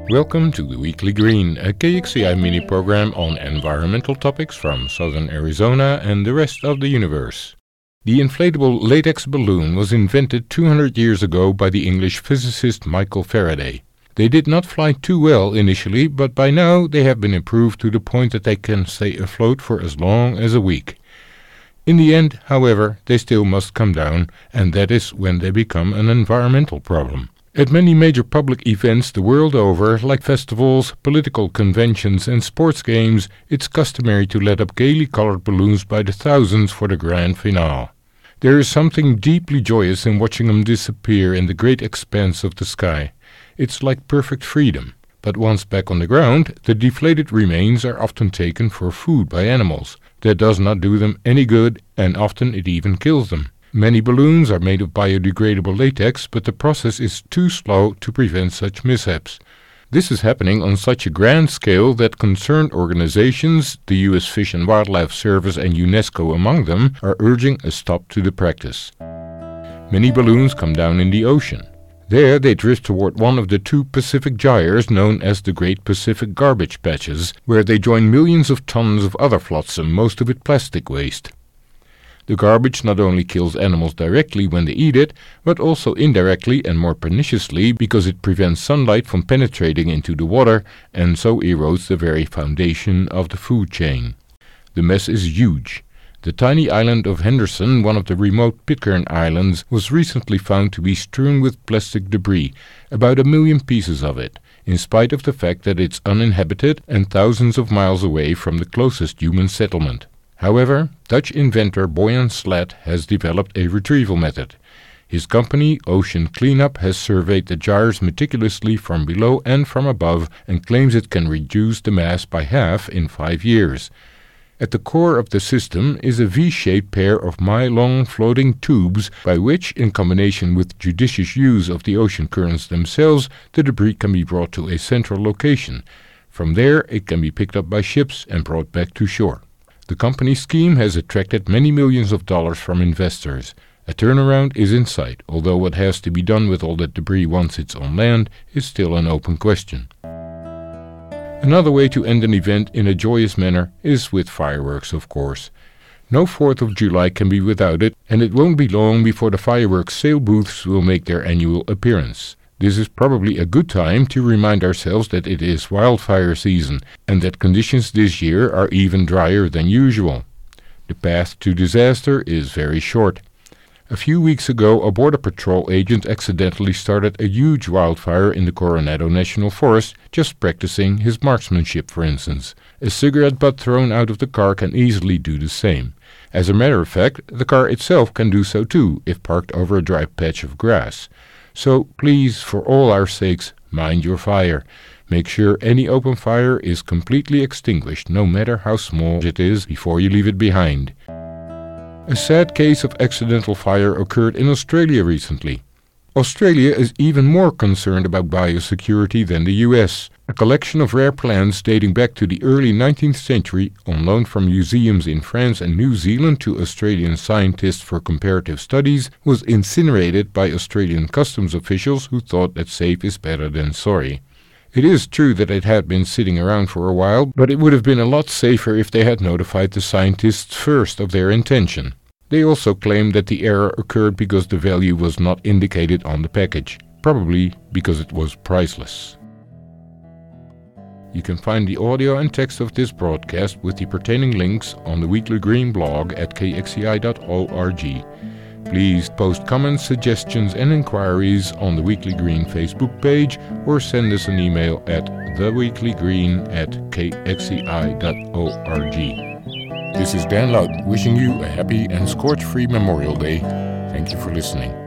Welcome to the Weekly Green, a KXCI mini-program on environmental topics from southern Arizona and the rest of the universe. The inflatable latex balloon was invented 200 years ago by the English physicist Michael Faraday. They did not fly too well initially, but by now they have been improved to the point that they can stay afloat for as long as a week. In the end, however, they still must come down, and that is when they become an environmental problem. At many major public events the world over, like festivals, political conventions and sports games, it's customary to let up gaily colored balloons by the thousands for the grand finale. There is something deeply joyous in watching them disappear in the great expanse of the sky. It's like perfect freedom. But once back on the ground, the deflated remains are often taken for food by animals. That does not do them any good, and often it even kills them. Many balloons are made of biodegradable latex, but the process is too slow to prevent such mishaps. This is happening on such a grand scale that concerned organizations, the U.S. Fish and Wildlife Service and UNESCO among them, are urging a stop to the practice. Many balloons come down in the ocean. There they drift toward one of the two Pacific gyres known as the Great Pacific Garbage Patches, where they join millions of tons of other flotsam, most of it plastic waste. The garbage not only kills animals directly when they eat it, but also indirectly and more perniciously because it prevents sunlight from penetrating into the water and so erodes the very foundation of the food chain. The mess is huge. The tiny island of Henderson, one of the remote Pitcairn Islands, was recently found to be strewn with plastic debris, about 1 million pieces of it, in spite of the fact that it's uninhabited and thousands of miles away from the closest human settlement. However, Dutch inventor Boyan Slat has developed a retrieval method. His company, Ocean Cleanup, has surveyed the gyres meticulously from below and from above and claims it can reduce the mass by half in 5 years. At the core of the system is a V-shaped pair of mile-long floating tubes by which, in combination with judicious use of the ocean currents themselves, the debris can be brought to a central location. From there, it can be picked up by ships and brought back to shore. The company's scheme has attracted many millions of dollars from investors. A turnaround is in sight, although what has to be done with all that debris once it's on land is still an open question. Another way to end an event in a joyous manner is with fireworks, of course. No 4th of July can be without it, and it won't be long before the fireworks sale booths will make their annual appearance. This is probably a good time to remind ourselves that it is wildfire season and that conditions this year are even drier than usual. The path to disaster is very short. A few weeks ago, a Border Patrol agent accidentally started a huge wildfire in the Coronado National Forest, just practicing his marksmanship, for instance. A cigarette butt thrown out of the car can easily do the same. As a matter of fact, the car itself can do so too, if parked over a dry patch of grass. So please, for all our sakes, mind your fire. Make sure any open fire is completely extinguished, no matter how small it is, before you leave it behind. A sad case of accidental fire occurred in Australia recently. Australia is even more concerned about biosecurity than the US. A collection of rare plants dating back to the early 19th century, on loan from museums in France and New Zealand to Australian scientists for comparative studies, was incinerated by Australian customs officials who thought that safe is better than sorry. It is true that it had been sitting around for a while, but it would have been a lot safer if they had notified the scientists first of their intention. They also claimed that the error occurred because the value was not indicated on the package, probably because it was priceless. You can find the audio and text of this broadcast with the pertaining links on the Weekly Green blog at kxci.org. Please post comments, suggestions and inquiries on the Weekly Green Facebook page or send us an email at theweeklygreen@kxci.org. This is Dan Loud wishing you a happy and scorch-free Memorial Day. Thank you for listening.